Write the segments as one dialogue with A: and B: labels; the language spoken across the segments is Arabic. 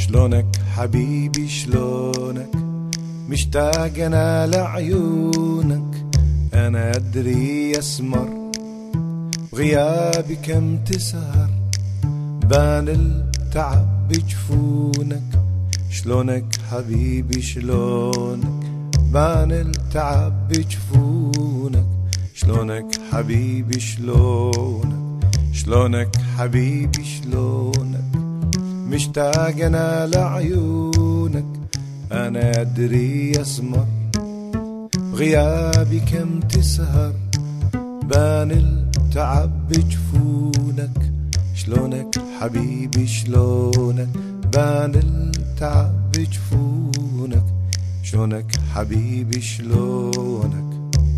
A: شلونك حبيبي شلونك؟ مشتاق انا لعيونك، انا ادري يسمر بغيابي كم تسهر، بان التعب بجفونك. شلونك حبيبي شلونك؟ بان التعب بجفونك. شلونك حبيبي شلونك؟ شلونك حبيبي شلونك؟ مشتاق انا لعيونك، انا ادري يسمر بغيابي كم تسهر، بان التعب بجفونك. شلونك حبيبي شلونك؟ بان التعب بجفونك. شلونك حبيبي شلونك؟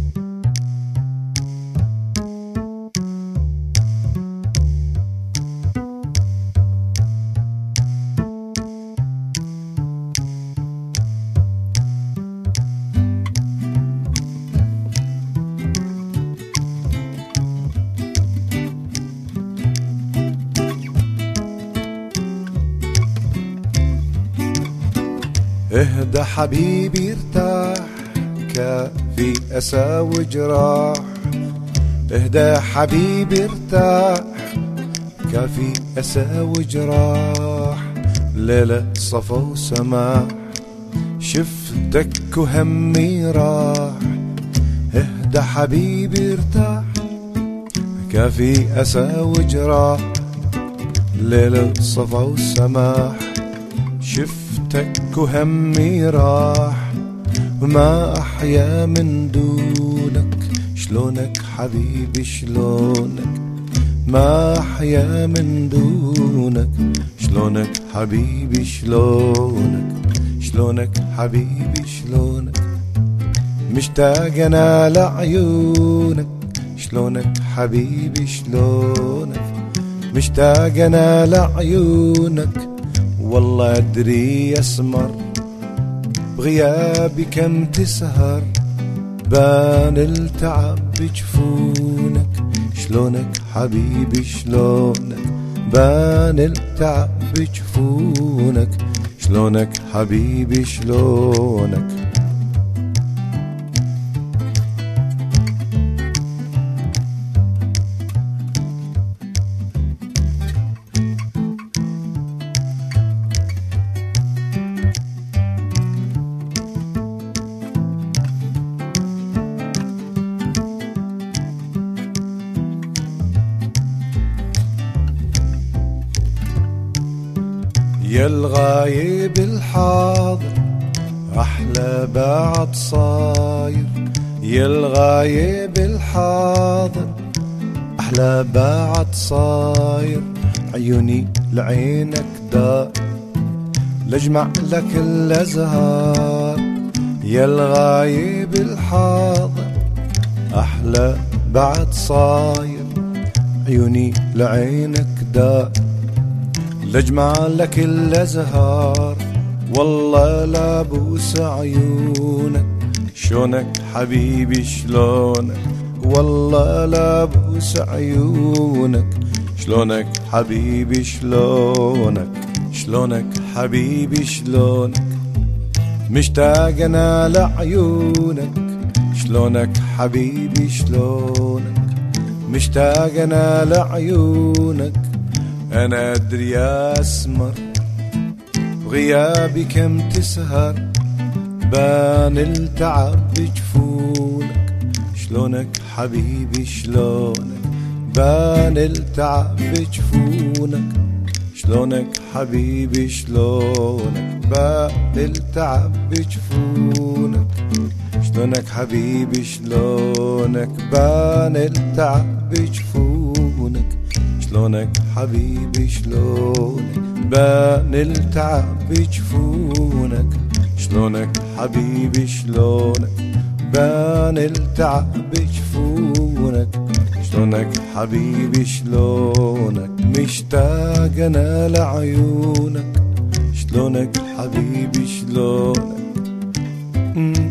A: اهدى حبيبي ارتاح، كافي أسى وجراح. اهدى حبيبي ارتاح، كافي أسى وجراح. ليلة صفا وسماح، شفتك وهمي راح. اهدى حبيبي ارتاح، كافي أسى وجراح. ليلة صفا وسماح، شفتك وهمي راح، وما أحيا من دونك. شلونك حبيبي شلونك؟ ما أحيا من دونك. شلونك حبيبي شلونك؟ شلونك حبيبي شلونك؟ مشتاق أنا لعيونك. شلونك حبيبي شلونك؟ مشتاق أنا لعيونك، والله أدري يسمر بغيابي كم تسهر، بان التعب بجفونك. شلونك حبيبي شلونك؟ بان التعب بجفونك. شلونك حبيبي شلونك؟ يا الغايب الحاضر أحلى بعد صاير. يا الغايب الحاضر أحلى بعد صاير. عيوني لعينك دار، لجمع لك الأزهار. يا الغايب الحاضر أحلى بعد صاير. عيوني لعينك دار، لجمع لك الأزهار. والله لا بوس عيونك. شلونك حبيبي شلونك؟ والله لا بوس عيونك. شلونك حبيبي شلونك؟ شلونك حبيبي شلونك؟ مشتاق أنا لعيونك. شلونك حبيبي شلونك؟ مشتاق أنا لعيونك، أنا أدري أسمر بغيابي كم تسهر، بان التعب بجفونك. شلونك حبيبي شلونك؟ بان التعب بجفونك. شلونك حبيبي شلونك؟ بان التعب بجفونك. شلونك حبيبي شلونك؟ بان التعب بجفونك. شلونك حبيبي شلونك؟ بان التعب بجفونك. شلونك حبيبي شلونك؟ بان التعب بجفونك. شلونك حبيبي شلونك؟ مشتاق أنا لعيونك. شلونك حبيبي شلونك؟